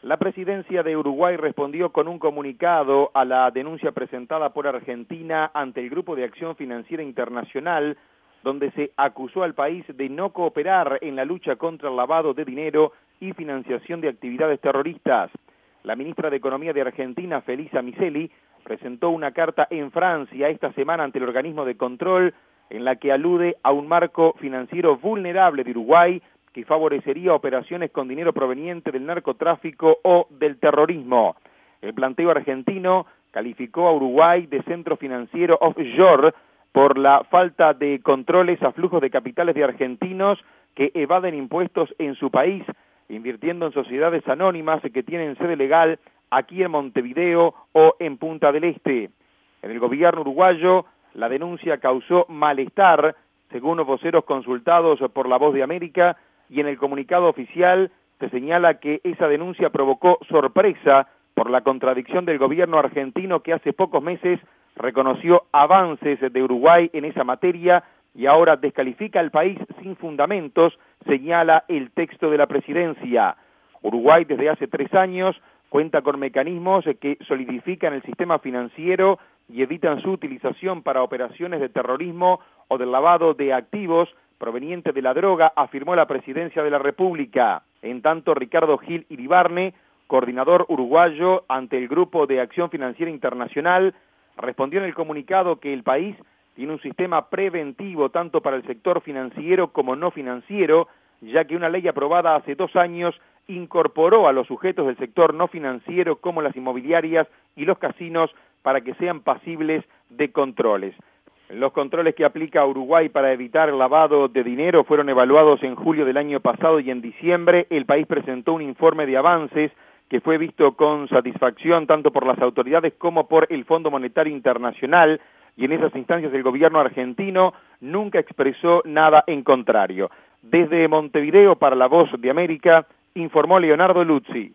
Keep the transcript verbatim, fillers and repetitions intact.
La presidencia de Uruguay respondió con un comunicado a la denuncia presentada por Argentina ante el Grupo de Acción Financiera Internacional, donde se acusó al país de no cooperar en la lucha contra el lavado de dinero y financiación de actividades terroristas. La ministra de Economía de Argentina, Felisa Micheli, presentó una carta en Francia esta semana ante el organismo de control en la que alude a un marco financiero vulnerable de Uruguay que favorecería operaciones con dinero proveniente del narcotráfico o del terrorismo. El planteo argentino calificó a Uruguay de centro financiero offshore por la falta de controles a flujos de capitales de argentinos que evaden impuestos en su país, invirtiendo en sociedades anónimas que tienen sede legal aquí en Montevideo o en Punta del Este. En el gobierno uruguayo, la denuncia causó malestar, según los voceros consultados por La Voz de América, y en el comunicado oficial se señala que esa denuncia provocó sorpresa por la contradicción del gobierno argentino que hace pocos meses reconoció avances de Uruguay en esa materia y ahora descalifica al país sin fundamentos, señala el texto de la presidencia. Uruguay desde hace tres años cuenta con mecanismos que solidifican el sistema financiero y evitan su utilización para operaciones de terrorismo o del lavado de activos proveniente de la droga, afirmó la presidencia de la República. En tanto, Ricardo Gil Iribarne, coordinador uruguayo ante el Grupo de Acción Financiera Internacional, respondió en el comunicado que el país tiene un sistema preventivo tanto para el sector financiero como no financiero, ya que una ley aprobada hace dos años incorporó a los sujetos del sector no financiero como las inmobiliarias y los casinos para que sean pasibles de controles. Los controles que aplica Uruguay para evitar el lavado de dinero fueron evaluados en julio del año pasado y en diciembre el país presentó un informe de avances que fue visto con satisfacción tanto por las autoridades como por el Fondo Monetario Internacional, y en esas instancias el gobierno argentino nunca expresó nada en contrario. Desde Montevideo para La Voz de América, informó Leonardo Luzzi.